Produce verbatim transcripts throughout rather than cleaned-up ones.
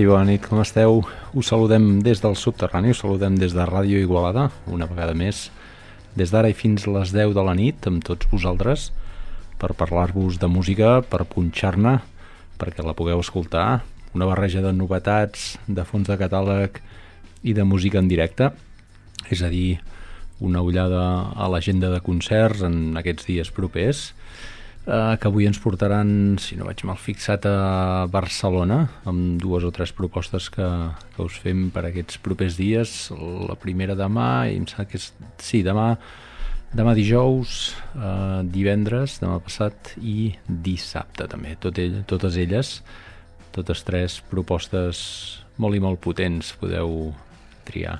Ei, bona nit, com esteu? Us saludem des del subterrani, us saludem des de Ràdio Igualada, una vegada més, des d'ara i fins les deu de la nit, amb tots vosaltres, per parlar-vos de música, per punxar-ne, perquè la pugueu escoltar, una barreja de novetats, de fons de catàleg i de música en directe, és a dir, una ullada a l'agenda de concerts en aquests dies propers, eh, que avui ens portaran, si no vaig mal fixat, a Barcelona, amb dues o tres propostes que, que us fem per aquests propers dies. La primera demà, i em sembla que és, sí, demà, demà dijous, eh, divendres, demà passat i dissabte també, Tot ell, totes elles, totes tres propostes molt i molt potents, podeu triar.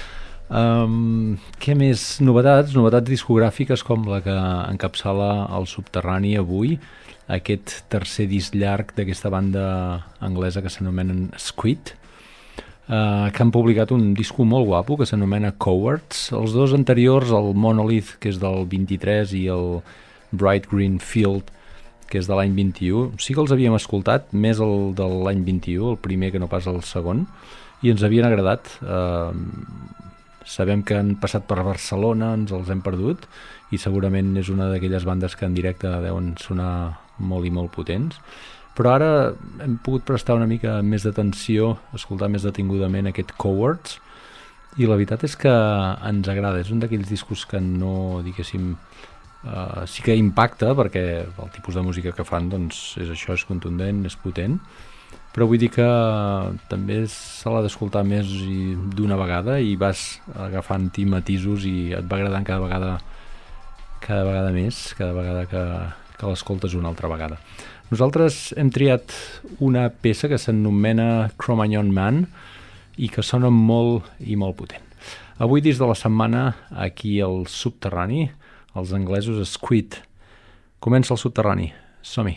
Um, què més? Novetats, novetats discogràfiques com la que encapçala el Subterrani avui, aquest tercer disc llarg d'aquesta banda anglesa que s'anomenen Squid, uh, que han publicat un disco molt guapo que s'anomena Cowards. Els dos anteriors, el Monolith, que és del vint-i-tres, i el Bright Green Field, que és de l'any vint-i-u, sí que els havíem escoltat, més el de l'any vint-i-u, el primer que no pas el segon, i ens havien agradat. Uh, sabem que han passat per Barcelona, ens els hem perdut, i segurament és una d'aquelles bandes que en directe deuen sonar molt i molt potents, però ara hem pogut prestar una mica més d'atenció, escoltar més detingudament aquest Cowards, i la veritat és que ens agrada. És un d'aquells discos que no, diguéssim, uh, sí que impacta, perquè el tipus de música que fan, doncs, és això, és contundent, és potent, però vull dir que també se l'ha d'escoltar més d'una vegada i vas agafant-hi matisos i et va agradant cada vegada cada vegada més, cada vegada que, que l'escoltes una altra vegada. Nosaltres hem triat una peça que s'anomena Cro-Magnon Man i que sona molt i molt potent. Avui, dins de la setmana, aquí al Subterrani, els anglesos Squid. Comença el Subterrani. Som-hi.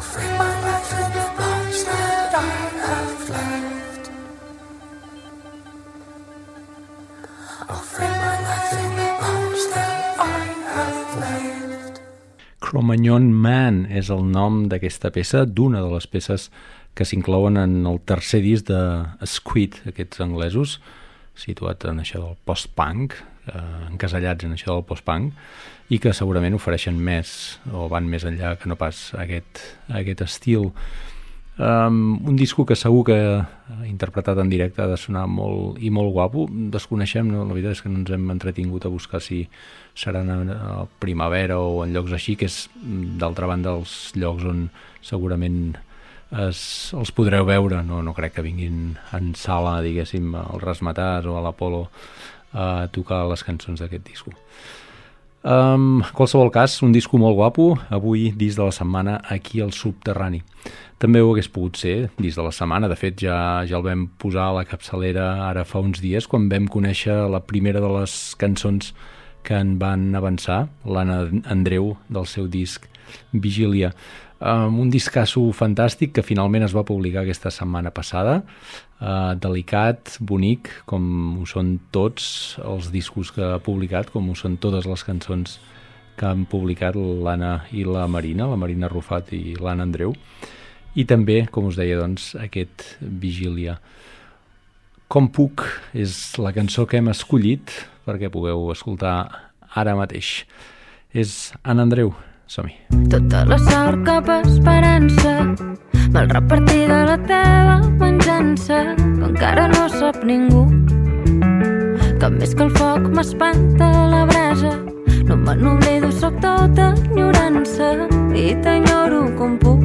frame my life in the bones that I have left. I'll frame my life in the bones that I have left. Cro-Magnon Man és el nom d'aquesta peça, d'una de les peces que s'inclouen en el tercer disc de Squid, aquests anglesos, situats en això del post-punk, eh, encasellats en això del post-punk, i que segurament ofereixen més, o van més enllà que no pas aquest, aquest estil. Um, un disco que segur que interpretat en directe ha de sonar molt i molt guapo. Desconeixem, no? La veritat és que no ens hem entretingut a buscar si seran a primavera o en llocs així, que és d'altra banda els llocs on segurament es, els podreu veure. No, no crec que vinguin en sala, diguéssim, al Razzmatazz o a l'Apolo a tocar les cançons d'aquest disco. Um, en qualsevol cas, un disco molt guapo, avui disc de la setmana aquí al Subterrani. També ho hagués pogut ser disc de la setmana, de fet ja, ja el vam posar a la capçalera ara fa uns dies quan vam conèixer la primera de les cançons que en van avançar, l'Anna Andreu del seu disc Vigília. Um, un discasso fantàstic que finalment es va publicar aquesta setmana passada, uh, delicat, bonic, com ho són tots els discos que ha publicat, com ho són totes les cançons que han publicat l'Anna i la Marina, la Marina Arrufat i l'Anna Andreu, i també, com us deia, doncs, aquest Vigília. Com puc és la cançó que hem escollit perquè pugueu escoltar ara mateix. És Anna Andreu. Som-hi. Tota la sort cap a esperança, mal repartida la teva venjança, que encara no sap ningú. Cap més que el foc m'espanta la brasa, no me n'oblido, soc tota enyorança i t'enyoro com puc,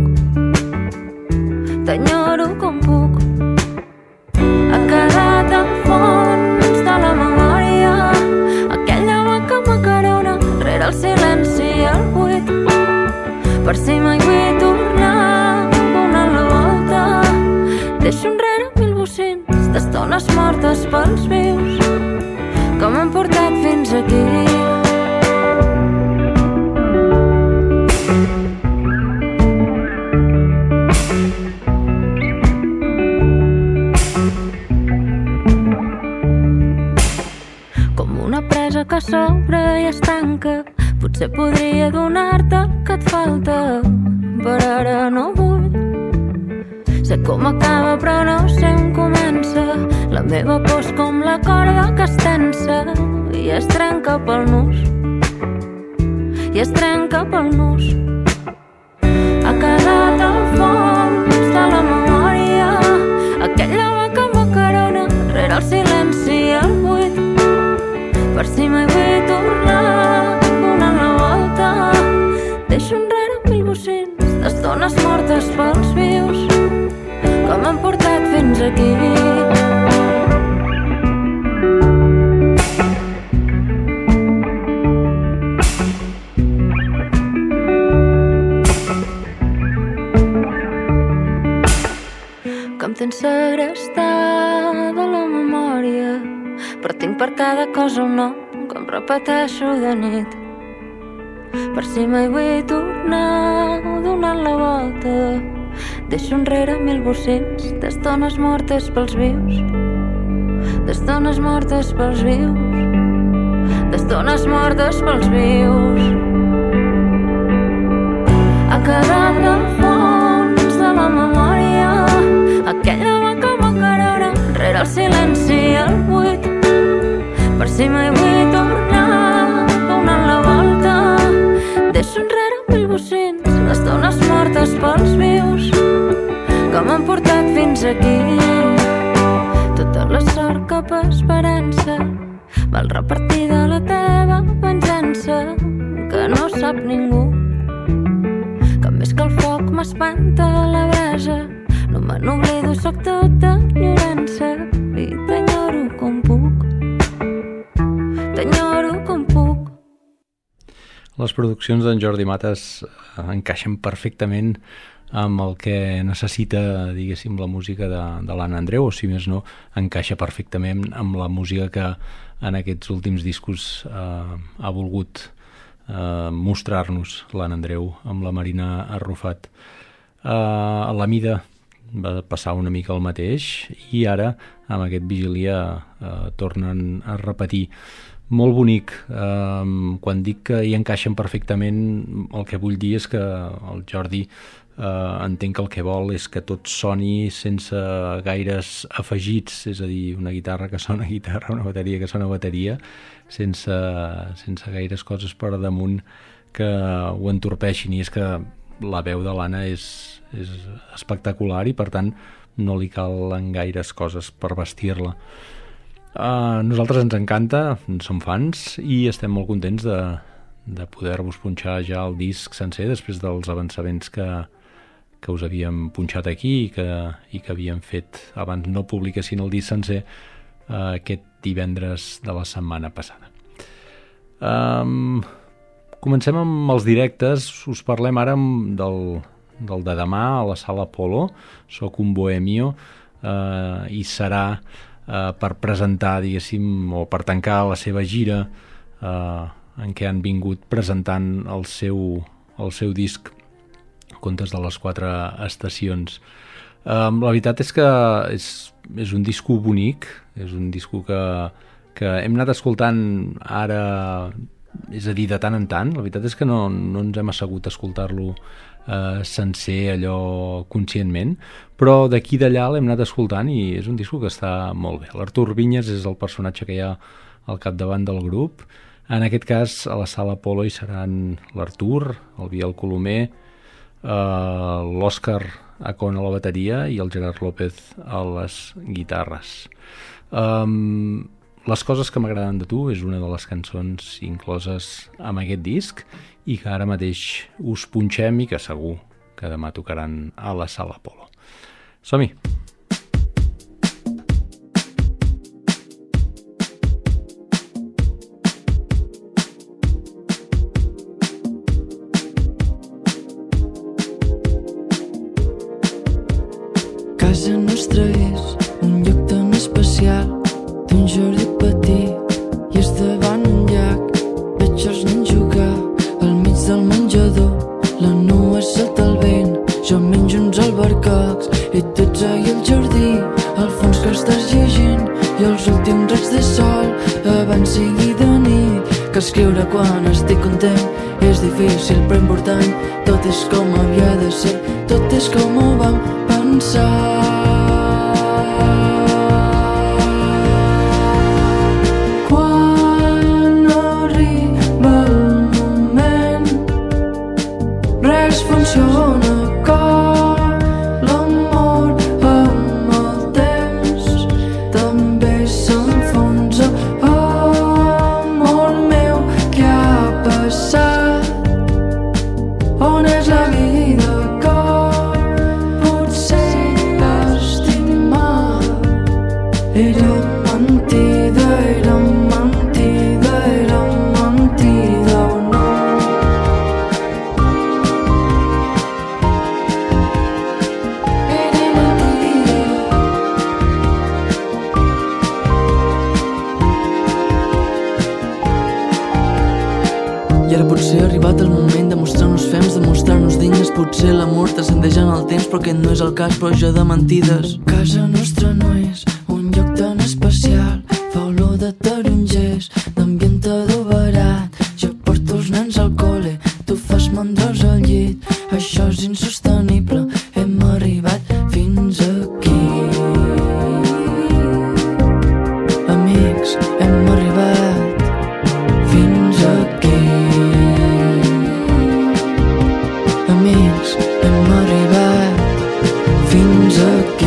t'enyoro com puc. Ha quedat al fons de la memòria aquella mà que m'acarona rere el silenci i el buit. Per si mai vull tornar donant la volta, deixo enrere mil bocins d'estones mortes pels vius que m'han portat fins aquí. Com una presa que s'obre i es tanca, potser podria donar-te el que et falta, però ara no vull. Sé com acaba però no sé on comença, la meva por és com la corda que es tensa i es trenca pel nus, i es trenca pel nus. Ha quedat al fons de la memòria aquella mà que m'acarona rere el silenci i el buit. Per si mai vull tornar donant la volta, deixo enrere mil bocins d'estones mortes pels vius que m'han portat fins aquí. Que em tens segrestada la memòria, però tinc per cada cosa un nom que em repeteixo de nit. Per si mai vull tornar donant la volta, deixo enrere mil bocins d'estones mortes pels vius, d'estones mortes pels vius, d'estones mortes pels vius. Ha quedat al fons de la memòria aquella mà que m'acarona rere el silenci i el buit. Per si mai vull tornar donant la volta, deixo enrere mil bocins d'estones mortes pels vius que m'han portat fins aquí. Tota la sort cap a esperança, mal repartida la teva venjança, que no sap ningú. Que més que el foc m'espanta la brasa, no me n'oblido, soc tota enyorança i t'enyoro com puc, t'enyoro com puc. Les produccions d'en Jordi Matas encaixen perfectament amb el que necessita, diguéssim, la música de, de l'Anna Andreu, o si més no, encaixa perfectament amb la música que en aquests últims discos eh, ha volgut eh, mostrar-nos l'Anna Andreu amb la Marina Arrufat. Uh, a la mida va passar una mica el mateix i ara amb aquest Vigília uh, tornen a repetir. Molt bonic. Uh, quan dic que hi encaixen perfectament, el que vull dir és que el Jordi uh, entenc que el que vol és que tot soni sense gaires afegits, és a dir, una guitarra que sona guitarra, una bateria que sona bateria, sense, sense gaires coses per damunt que ho entorpeixin, i és que la veu de l'Anna és, és espectacular i per tant no li calen gaires coses per vestir-la. Uh, nosaltres ens encanta, som fans i estem molt contents de, de poder-vos punxar ja el disc sencer després dels avançaments que, que us havíem punxat aquí i que, i que havíem fet abans no publiquessin el disc sencer uh, aquest divendres de la setmana passada. Um, Comencem amb els directes. Us parlem ara del, del de demà a la Sala Apolo. Soc un bohemio eh, i serà eh, per presentar, diguéssim, o per tancar la seva gira eh, en què han vingut presentant el seu, el seu disc Contes de les quatre estacions. Eh, la veritat és que és, és un disco bonic, és un disco que, que hem anat escoltant ara, és a dir, de tant en tant. La veritat és que no, no ens hem assegut a escoltar-lo eh, sencer, allò conscientment, però d'aquí d'allà l'hem anat escoltant i és un disco que està molt bé. L'Artur Vinyes és el personatge que hi ha al capdavant del grup. En aquest cas, a la Sala Apolo hi seran l'Artur, el Biel Colomer, eh, l'Òscar Acon a la bateria i el Gerard López a les guitarres. Um, Les coses que m'agraden de tu és una de les cançons incloses amb aquest disc i que ara mateix us punxem i que segur que demà tocaran a la Sala Apolo. Som-hi! Casa nostra és un lloc tan especial, un jardí petit i és davant un llac. Veig els nens jugar al mig del menjador, la nua sota el vent, jo menjo uns albercocs i tu ets ahí al jardí, al fons que estàs llegint i els últims raigs de sol abans sigui de nit. Que escriure quan estic content és difícil però important, tot és com havia de ser, tot és com ho vam pensar. Funciona com l'amor amb el temps, també s'enfonsa. Amor meu, què ha passat? On és la vida que potser estimar? Era mentida, era mentida, era mentida o no? I ara potser ha arribat el moment de mostrar-nos fems, de mostrar-nos dignes. Potser l'amor transcendeix en el temps, però aquest no és el cas, però jo de mentides. Casa nostra no és un lloc tan especial, fa olor de tarongers, d'ambientador barat. Jo porto els nens al col·le, tu fas mandros al llit. Això és insostenible, hem arribat fins aquí. Amics, hem arribat fins aquí. Amics, hem arribat fins aquí.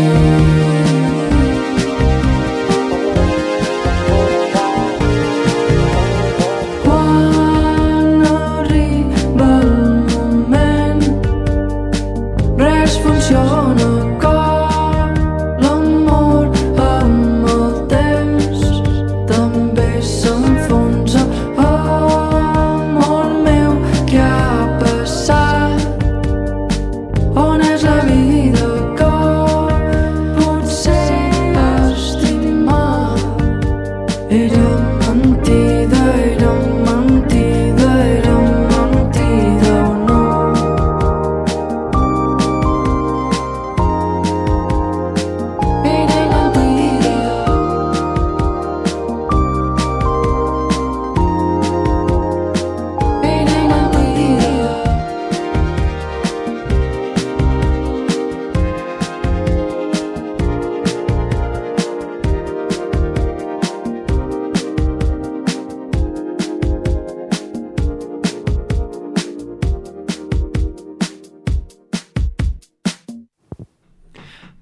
Quan arriba el moment, res funciona com l'amor amb el temps, també s'enfonsa. Amor meu, què ha passat? On és la vida que potser estimar? Era mentida, era mentida, era mentida o no?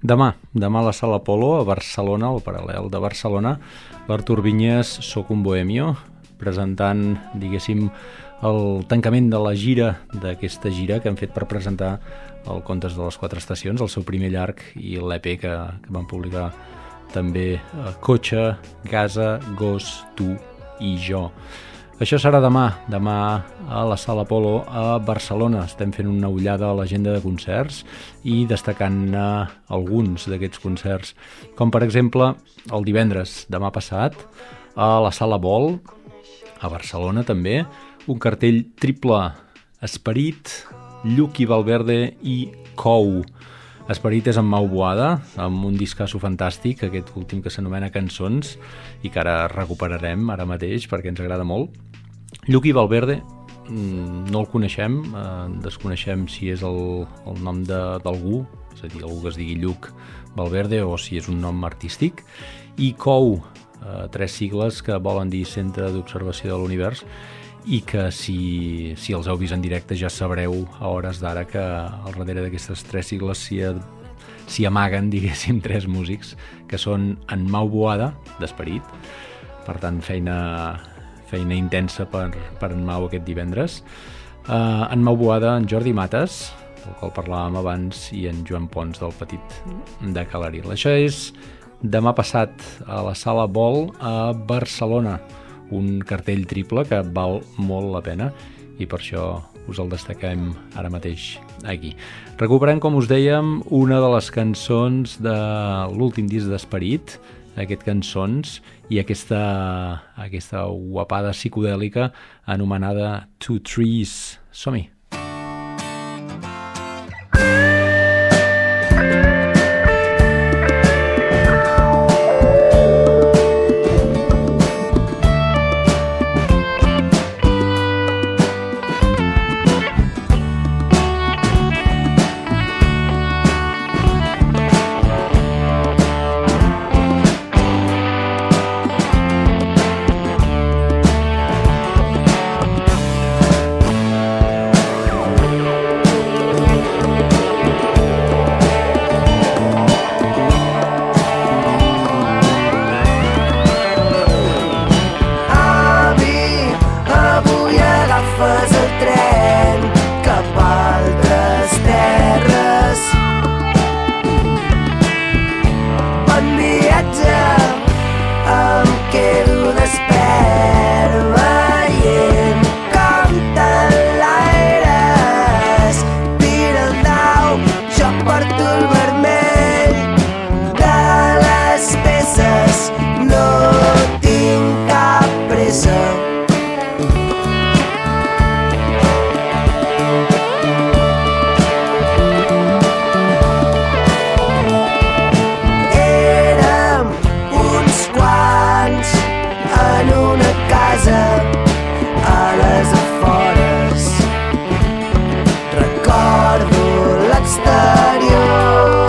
Demà, demà a la Sala Apolo, a Barcelona, al Paral·lel de Barcelona, l'Artur Vinyes, Soc un bohemio, presentant, diguéssim, el tancament de la gira, d'aquesta gira que han fet per presentar el Contes de les Quatre Estacions, el seu primer llarg, i l'E P que, que van publicar també eh, Cotxe, Gasa, Gos, Tu i Jo. Això serà demà, demà a la Sala Apolo a Barcelona. Estem fent una ullada a l'agenda de concerts i destacant uh, alguns d'aquests concerts, com per exemple el divendres, demà passat, a la Sala Vol, a Barcelona també, un cartell triple: Esperit, Lluc i Valverde i Cou. Esperit és en Mau Boada, amb un discasso fantàstic, aquest últim que s'anomena Cançons, i que ara recuperarem ara mateix perquè ens agrada molt. Lluc i Valverde no el coneixem, eh, desconeixem si és el, el nom d'algú, és a dir, algú que es digui Lluc Valverde o si és un nom artístic. I Cou, eh, tres sigles que volen dir Centre d'Observació de l'Univers, i que si, si els heu vist en directe ja sabreu a hores d'ara que al darrere d'aquestes tres sigles s'hi, s'hi amaguen, diguéssim, tres músics, que són en Mau Boada, d'Esperit, per tant feina, feina intensa per, per en Mau aquest divendres, uh, en Mau Boada, en Jordi Mates, del qual parlàvem abans, i en Joan Pons, del Petit de Calaril. Això és demà passat a la Sala Vol a Barcelona, un cartell triple que val molt la pena i per això us el destaquem ara mateix aquí. Recuperem, com us dèiem, una de les cançons de l'últim disc d'Esperit, aquest Cançons, i aquesta, aquesta guapada psicodèlica anomenada Two Trees. Som-hi! Recordo l'exterior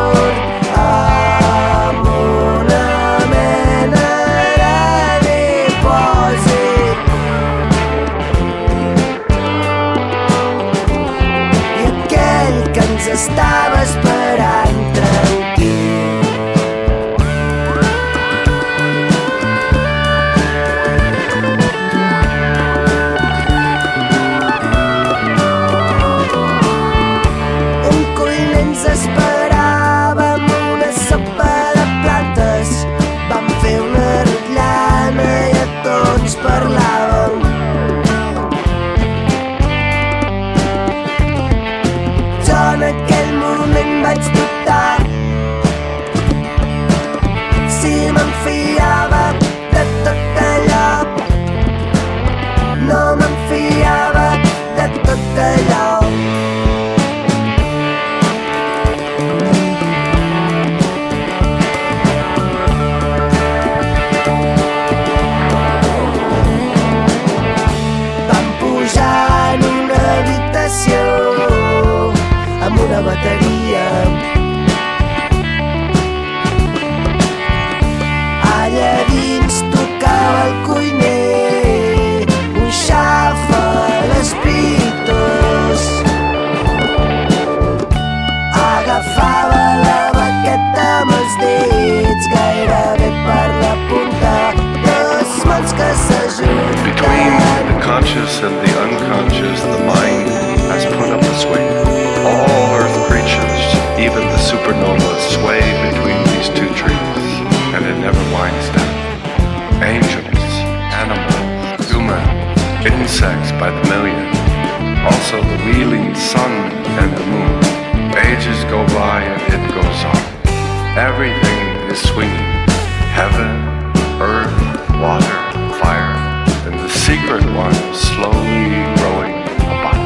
conscious and the unconscious, the mind has put up a swing. All earth creatures, even the supernovas, sway between these two trees, and it never winds down. Angels, animals, humans, insects by the million, also the wheeling sun and the moon. Ages go by and it goes on. Everything is swinging. Heaven, earth, water, fire, and the secret one slowly growing apart.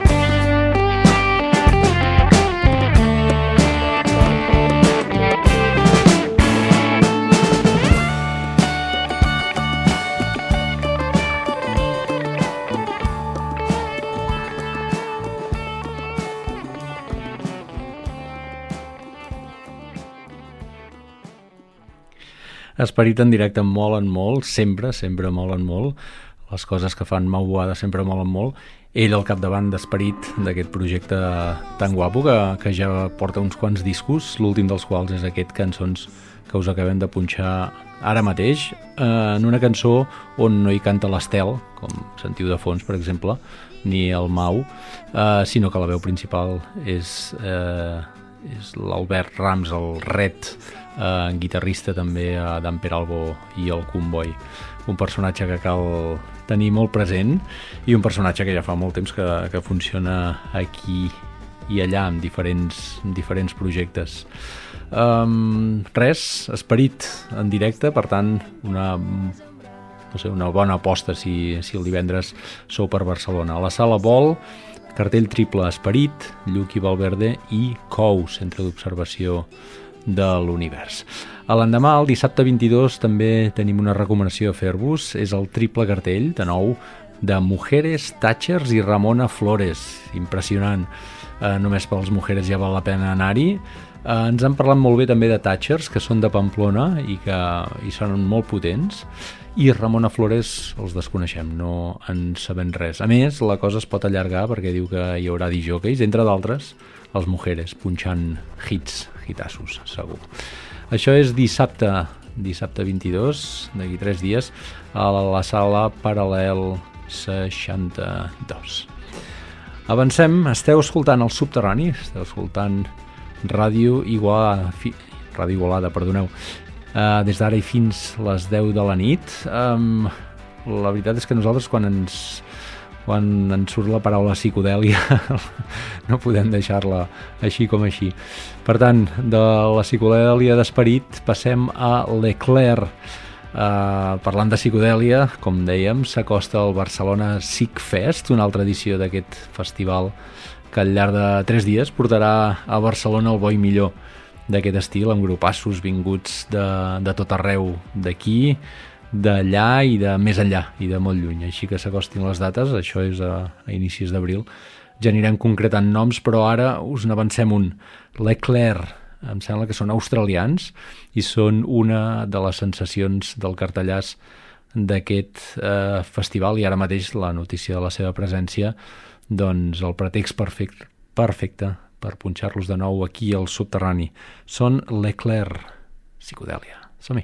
Esperit en directe molen molt, sempre, sempre molen molt. Les coses que fan Mau Boada sempre molen molt. Ell al capdavant d'Esperit, d'aquest projecte tan guapo que, que ja porta uns quants discos, l'últim dels quals és aquest, Cançons, que us acabem de punxar ara mateix, eh, en una cançó on no hi canta l'Estel, com sentiu de fons, per exemple, ni el Mau, eh, sinó que la veu principal és, eh, és l'Albert Rams, el Red, eh, guitarrista també eh, d'en Peralbo i el Convoy. Un personatge que cal tenir molt present i un personatge que ja fa molt temps que, que funciona aquí i allà amb diferents, amb diferents projectes. Um, res, Esperit en directe, per tant una, no sé, una bona aposta si, si el divendres sou per Barcelona. A la Sala Vol, cartell triple Esperit, Lluc i Valverde i Cou, centre d'observació de l'univers. A l'endemà, el dissabte vint-i-dos, també tenim una recomanació a fer-vos, és el triple cartell, de nou, de Mujeres, Thatchers i Ramona Flores. Impressionant. Eh, només pels Mujeres ja val la pena anar-hi. Eh, ens han parlat molt bé també de Thatchers, que són de Pamplona i que i són molt potents, i Ramona Flores els desconeixem, no en sabem res. A més, la cosa es pot allargar perquè diu que hi haurà disjòqueis, entre d'altres, els Mujeres, punxant hits, hitassos, segur. Això és dissabte, dissabte vint-i-dos, d'aquí tres dies, a la sala Paral·lel seixanta-dos. Avancem, esteu escoltant el Subterrani, esteu escoltant Ràdio Igualada, fi, Ràdio Igualada, perdoneu, uh, des d'ara i fins les deu de la nit. Um, la veritat és que nosaltres quan ens, quan ens surt la paraula psicodèlia no podem deixar-la així com així. Per tant, de la psicodèlia d'Esperit passem a Leclerc. Uh, parlant de psicodèlia, com dèiem, s'acosta al Barcelona Psic Fest, una altra edició d'aquest festival que al llarg de tres dies portarà a Barcelona el bo i millor d'aquest estil, amb grupassos vinguts de, de tot arreu d'aquí, d'allà i de més enllà i de molt lluny. Així que s'acostin les dates, això és a, a inicis d'abril. Ja anirem concretant noms, però ara us n'avancem un. Leclerc, em sembla que són australians i són una de les sensacions del cartellàs d'aquest eh, festival, i ara mateix la notícia de la seva presència, doncs el pretext perfecte, perfecte per punxar-los de nou aquí al Subterrani. Són Leclerc, psicodèlia. Som-hi.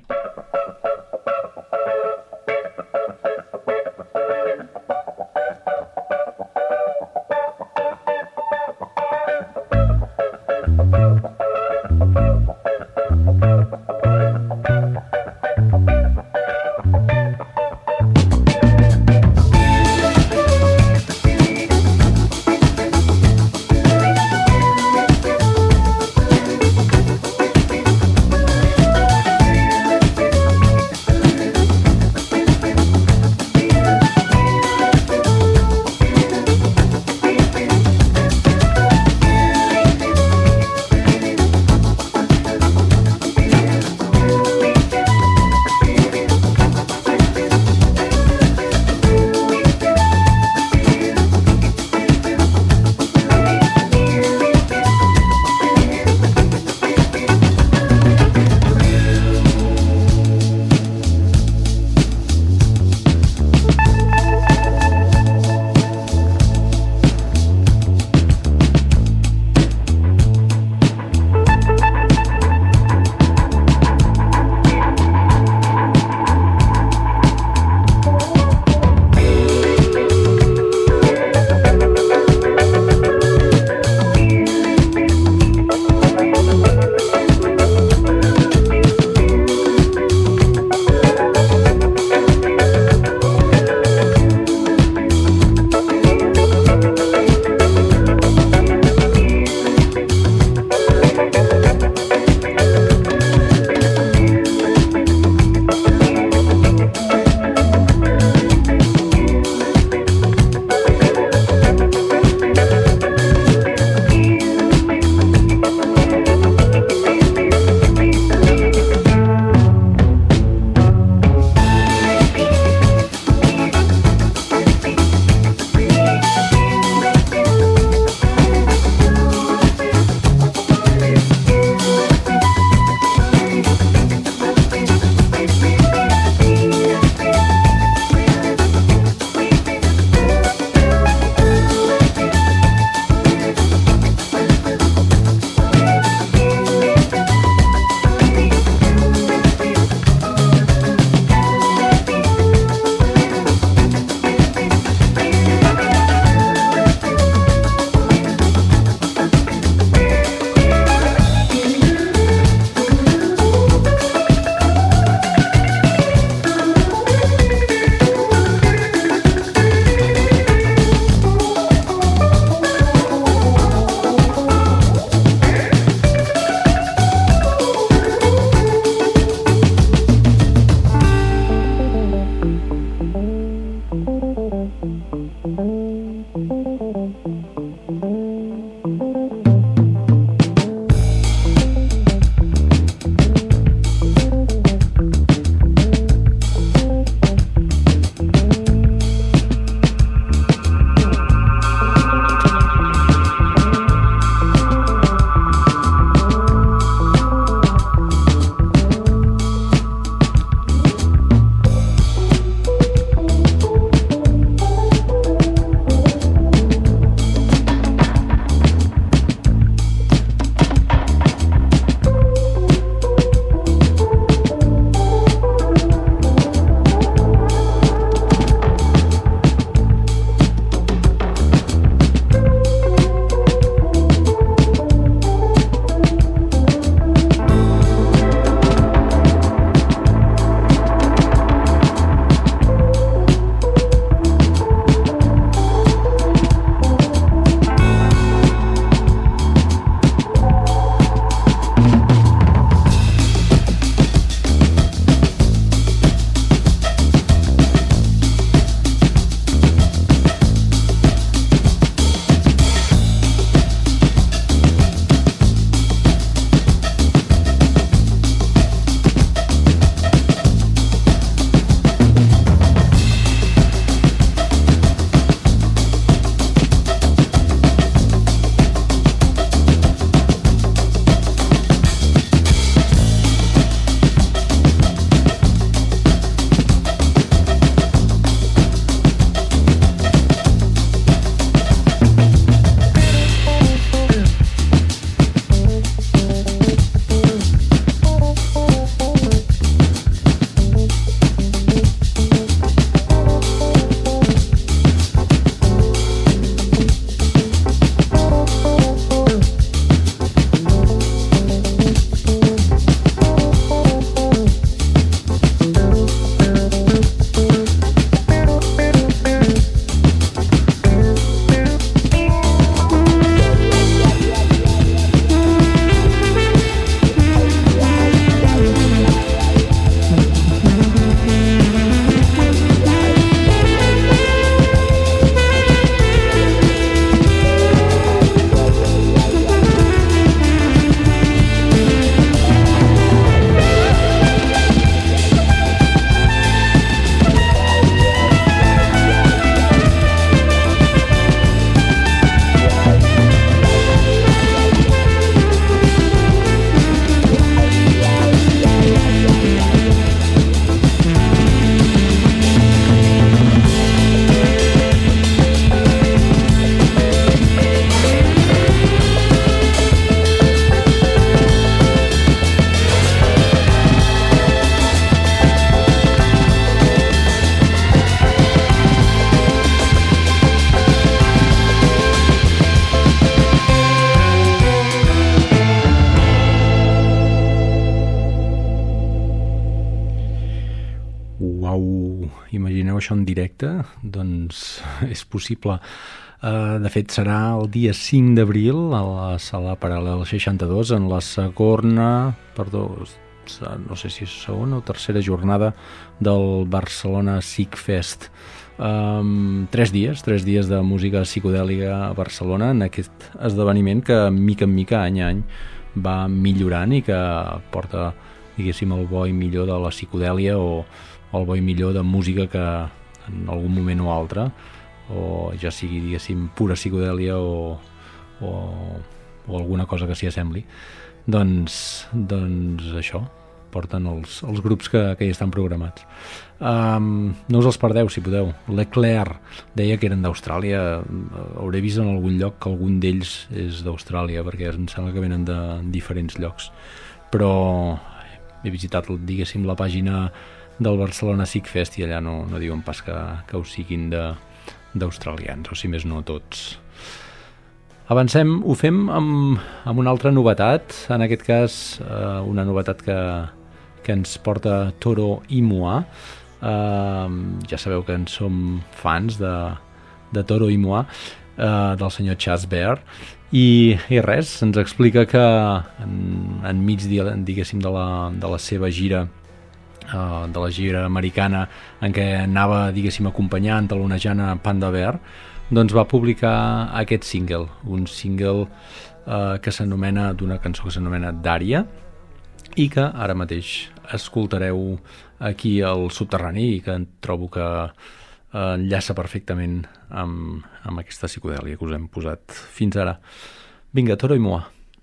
Uau, imagineu això en directe? Doncs és possible. Uh, de fet, serà el dia cinc d'abril a la sala Paral·lel seixanta-dos, en la segona, perdó, no sé si és segona o tercera jornada del Barcelona Psic Fest. Um, tres dies, tres dies de música psicodèlica a Barcelona, en aquest esdeveniment que mica en mica, any a any, va millorant i que porta, diguéssim, el bo i millor de la psicodèlia o, o el bo i millor de música que en algun moment o altre, o ja sigui, diguéssim, pura psicodèlia o, o, o alguna cosa que s'hi assembli, doncs, doncs això, porten els, els grups que, que hi estan programats. Um, no us els perdeu, si podeu. L'Eclair deia que eren d'Austràlia. Hauré vist en algun lloc que algun d'ells és d'Austràlia, perquè em sembla que venen de diferents llocs. Però he visitat, diguéssim, la pàgina del Barcelona Psic Fest i allà no, no diuen pas que, que ho siguin de, d'australians, o si més no tots. Avancem, ho fem amb, amb una altra novetat, en aquest cas eh, una novetat que, que ens porta Toro i Moi. Uh, ja sabeu que en som fans de, de Toro i Moi, uh, del senyor Chas Bear, i, i res, ens explica que en, enmig, diguéssim, de la, de la seva gira, uh, de la gira americana, en què anava, diguéssim, acompanyant, talonejant a Panda Bear, doncs va publicar aquest single, un single uh, que s'anomena, d'una cançó que s'anomena Dària, i que ara mateix escoltareu aquí al Subterrani i que trobo que enllaça perfectament amb, amb aquesta psicodèlia que us hem posat fins ara. Vinga, Toro i Moi.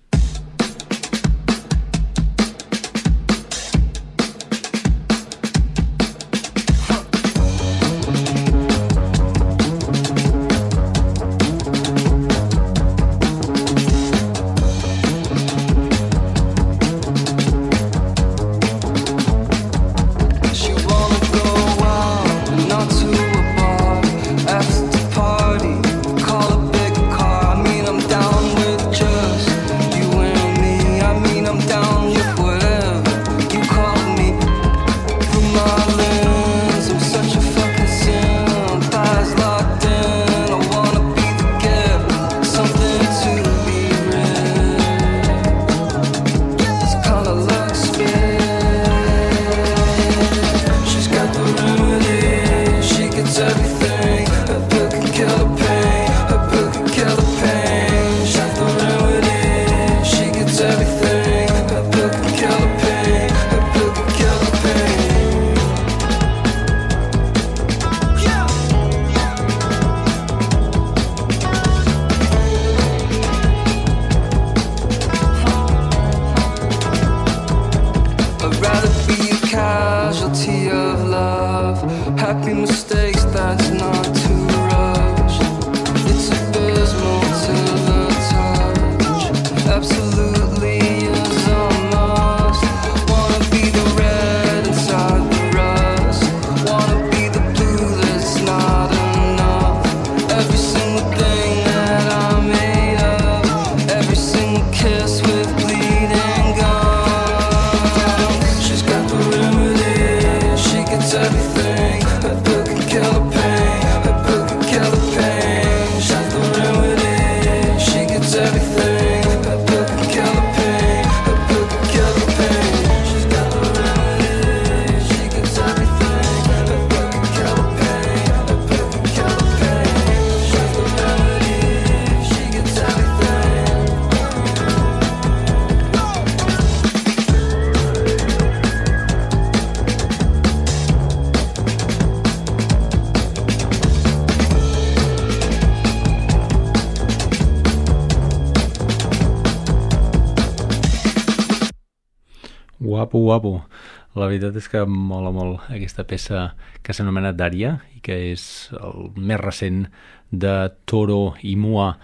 Guapo, guapo. La veritat és que em mola molt aquesta peça que s'anomena Dària i que és el més recent de Toro i Moi.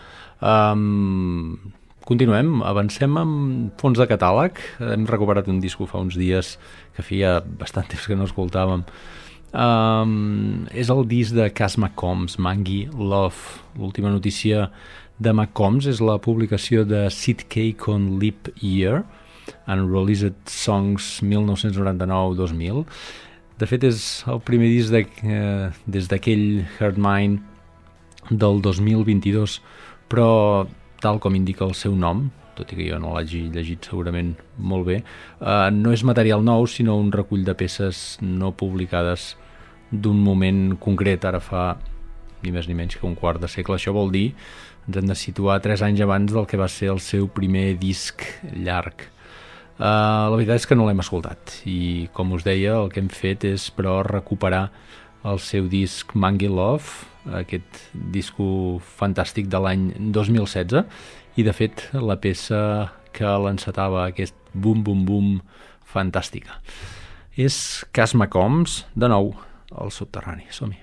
Um, continuem, avancem amb fons de catàleg. Hem recuperat un disco fa uns dies que feia bastant temps que no escoltàvem. Um, és el disc de Cass McCombs, Mangy Love. L'última notícia de McCombs és la publicació de Sid Cake on Leap Year, Unreleased Songs mil nou-cents noranta-nou dos mil, De fet, és el primer disc de, eh, des d'aquell Heart Mine del dos mil vint-i-dos, però tal com indica el seu nom, tot i que jo no l'hagi llegit segurament molt bé, eh, no és material nou, sinó un recull de peces no publicades d'un moment concret, ara fa ni més ni menys que un quart de segle. Això vol dir, ens hem de situar tres anys abans del que va ser el seu primer disc llarg. Uh, la veritat és que no l'hem escoltat i, com us deia, el que hem fet és però recuperar el seu disc Mangy Love, aquest disco fantàstic de l'any dos mil setze, i de fet la peça que l'encetava aquest bum bum bum fantàstica és Cass McCombs, de nou al Subterrani. Som-hi.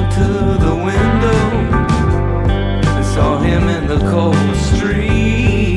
Saw him in the cold street.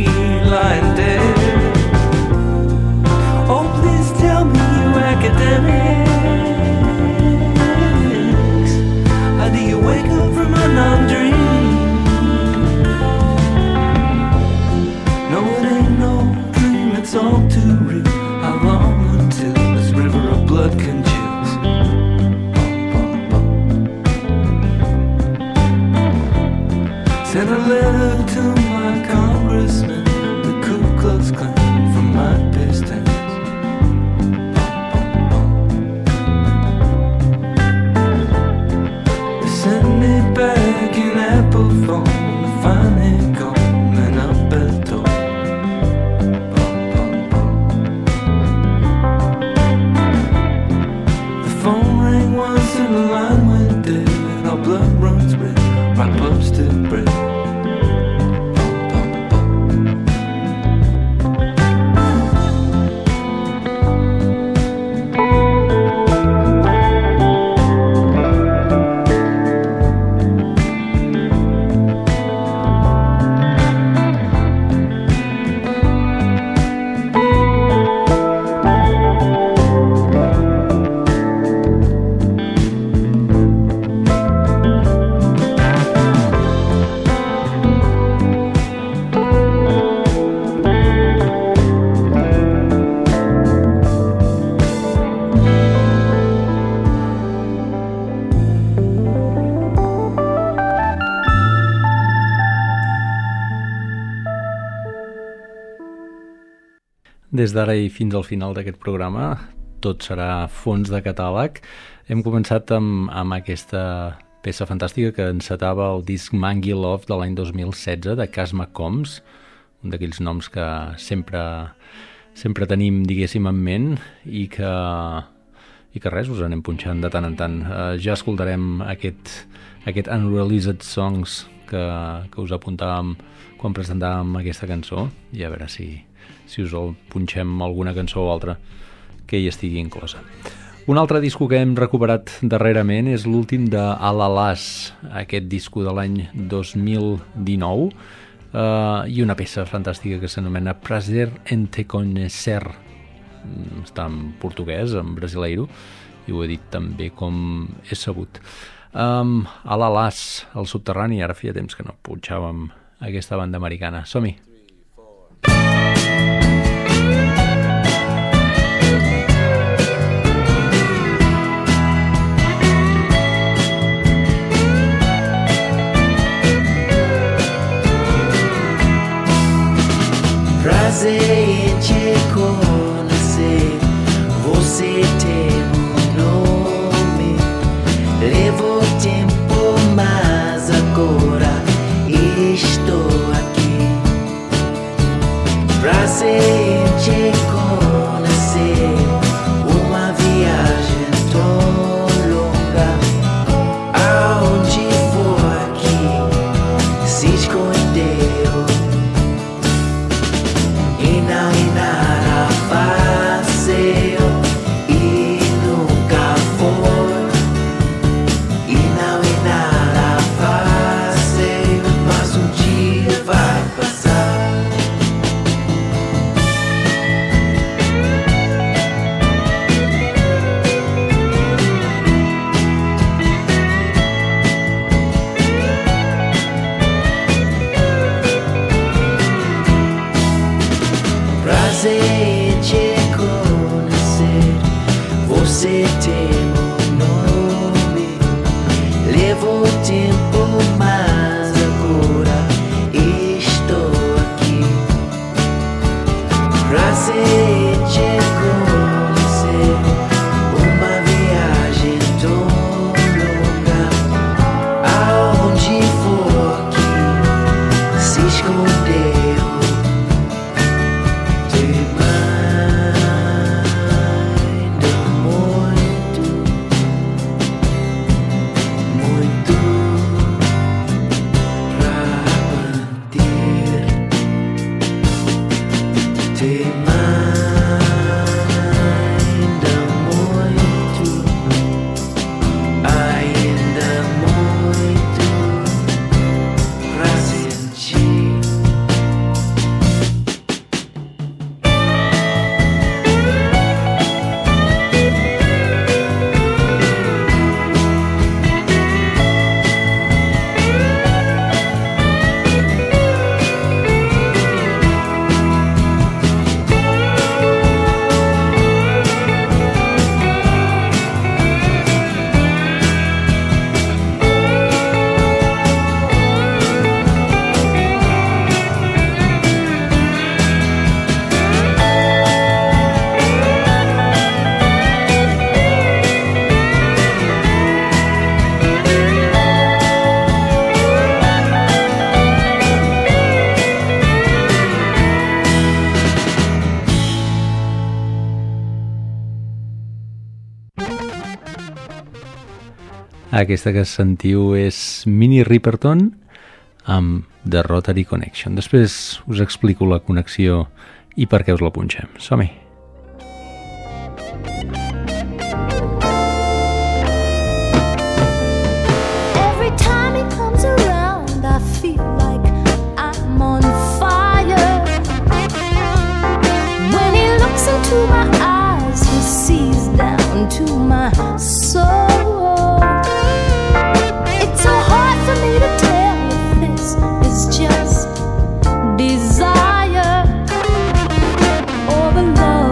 Des d'ara i fins al final d'aquest programa, tot serà fons de catàleg. Hem començat amb, amb aquesta peça fantàstica que encetava el disc Mangy Love de l'any dos mil setze de Cass McCombs, un d'aquells noms que sempre, sempre tenim, diguéssim, en ment i que, i que res, us anem punxant de tant en tant. Uh, ja escoltarem aquest, aquest Unreleased Songs que, que us apuntàvem quan presentàvem aquesta cançó i a veure si si us el punxem alguna cançó o altra que hi estigui inclosa. Un altre disco que hem recuperat darrerament és l'últim de Al-Alas, aquest disco de l'any dos mil dinou, eh, i una peça fantàstica que s'anomena Prazer en te conhecer. Està en portuguès, en brasileiro, i ho he dit també com he sabut. Um, Al-Alas, el subterrani, ara feia temps que no punxàvem aquesta banda americana. Som-hi! Prazer em te conhecer, você tem um nome, levou tempo, mas agora estou aqui. Prazer em te conhecer, uma viagem tão longa, aonde for aqui se escondeu. E não é nada fácil e nunca foi. E não é nada fácil, mas um dia vai passar. Prazer em te conhecer, você tem um nome, levou tempo, mas agora estou aqui. Prazer em te conhecer, uma viagem tão longa, aonde for aqui se escondeu. Aquesta que sentiu és Minnie Riperton amb The Rotary Connection. Després us explico la connexió i per què us la punxem. Som-hi! Every time he comes around, I feel like I'm on fire. When he looks into my eyes, he sees down to my soul. It's so hard for me to tell if this is just desire or the love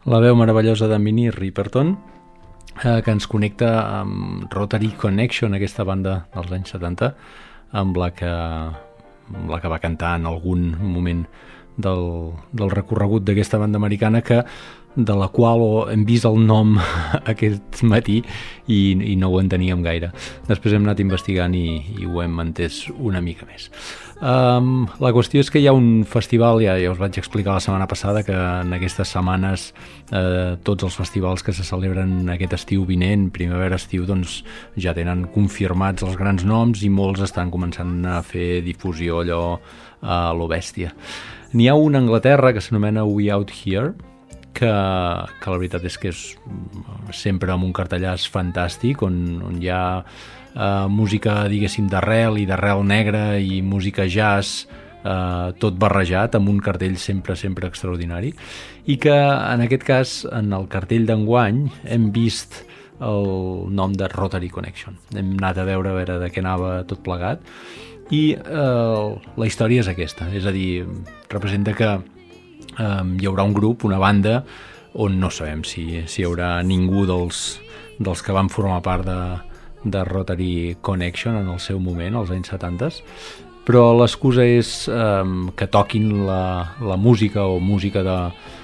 La veu meravellosa de Minnie Riperton, eh, que ens connecta amb Rotary Connection, aquesta banda dels anys setanta, amb la que, amb la que va cantar en algun moment del, del recorregut d'aquesta banda americana, que de la qual hem vist el nom aquest matí i, i no ho enteníem gaire. Després hem anat investigant i, i ho hem entès una mica més. Um, la qüestió és que hi ha un festival, ja, ja us vaig explicar la setmana passada que en aquestes setmanes eh, tots els festivals que se celebren aquest estiu vinent, primavera-estiu, doncs ja tenen confirmats els grans noms i molts estan començant a fer difusió allò a lo bèstia. N'hi ha un a Anglaterra que s'anomena We Out Here, que, que la veritat és que és sempre amb un cartellàs fantàstic, on, on hi ha uh, música, diguéssim, d'arrel i d'arrel negra i música jazz, uh, tot barrejat, amb un cartell sempre, sempre extraordinari, i que en aquest cas, en el cartell d'enguany, hem vist el nom de Rotary Connection. Hem anat a veure a veure de què anava tot plegat, i uh, la història és aquesta, és a dir, representa que Um, hi haurà un grup, una banda, on no sabem si, si hi haurà ningú dels, dels que van formar part de, de Rotary Connection en el seu moment, als anys setanta, però l'excusa és um, que toquin la, la música o música de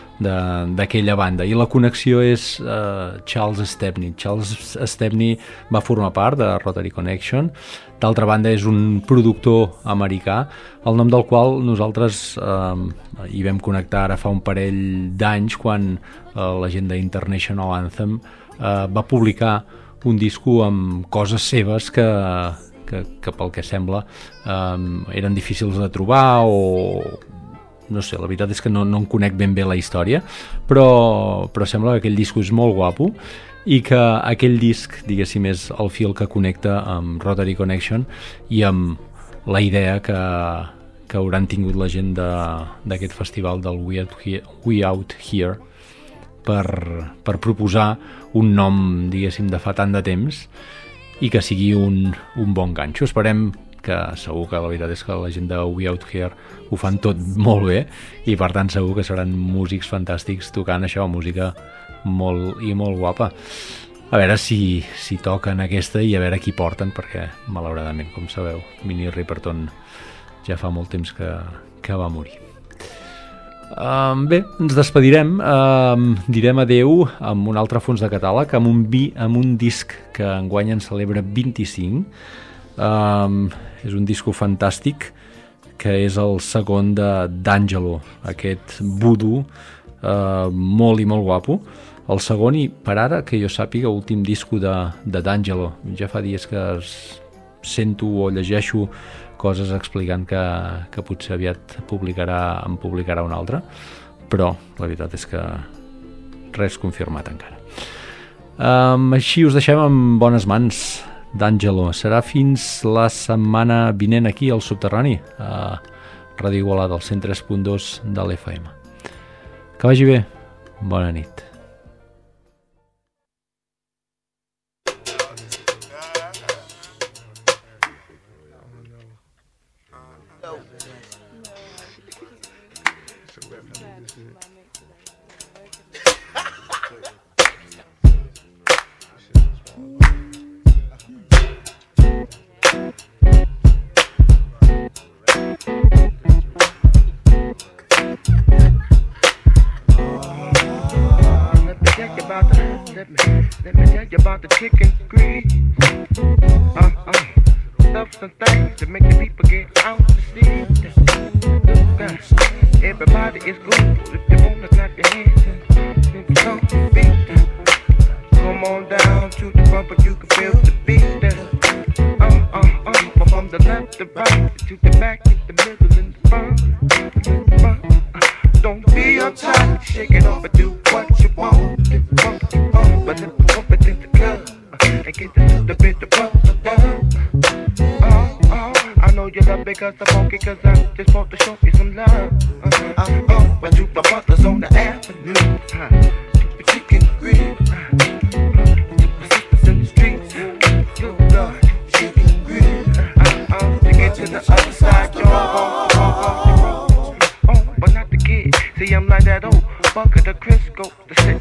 d'aquella banda, i la connexió és uh, Charles Stepney. Charles Stepney va formar part de Rotary Connection. D'altra banda, és un productor americà, el nom del qual nosaltres uh, hi vam connectar ara fa un parell d'anys, quan uh, la gent d'International Anthem uh, va publicar un disco amb coses seves que, que, que pel que sembla um, eren difícils de trobar, o no sé, la veritat és que no, no en conec ben bé la història, però, però sembla que aquell disc és molt guapo i que aquell disc, diguéssim, és el fil que connecta amb Rotary Connection i amb la idea que, que hauran tingut la gent d'aquest festival del We Out Here, We Out Here per, per proposar un nom, diguéssim, de fa tant de temps i que sigui un, un bon ganxo. Esperem que segur que la veritat és que la gent de We Out Here ho fan tot molt bé i per tant segur que seran músics fantàstics tocant això, música molt i molt guapa. A veure si, si toquen aquesta i a veure qui porten, perquè malauradament, com sabeu, Minnie Riperton ja fa molt temps que, que va morir. Um, bé, ens despedirem, um, direm adeu amb un altre fons de catàleg, amb un, vi, amb un disc que enguany en celebra vint-i-cinc. Um, és un disco fantàstic que és el segon de d'Angelo, aquest voodoo uh, molt i molt guapo, el segon i per ara que jo sàpiga últim disco de, de d'Angelo. Ja fa dies que es sento o llegeixo coses explicant que, que potser aviat publicarà, en publicarà un altre, però la veritat és que res confirmat encara. Um, així us deixem en bones mans d'Angelo. Serà fins la setmana vinent aquí al Subterrani, a Ràdio Igualada, al cent tres punt dos de l'F M. Que vagi bé. Bona nit. Let me tell you about the chicken grease. Uh, uh, stuff some things to make the people get out to see. Look, uh, everybody is good if you wanna clap your hands and stomp your feet. Come on down to the bumper, you can feel the beat. Uh, uh, uh, from the left to right, to the back, to the middle, and the front. Uh, don't be uptight, shake it off and do what you want. But let me pump it in the club uh, and get a little bit of bump. Oh, oh, I know you love me cause I'm funky, cause I just want to show you some love. Uh, uh, oh, but you my brothers on the avenue, uh, the chicken grill, uh, my sisters in the streets, good Lord, chicken grill. Uh, uh, to get to the other side, y'all gon' walk off the road. Oh, but not the kid, see I'm like that old bucket of Crisco, the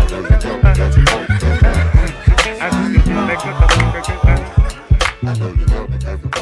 I just get back up, I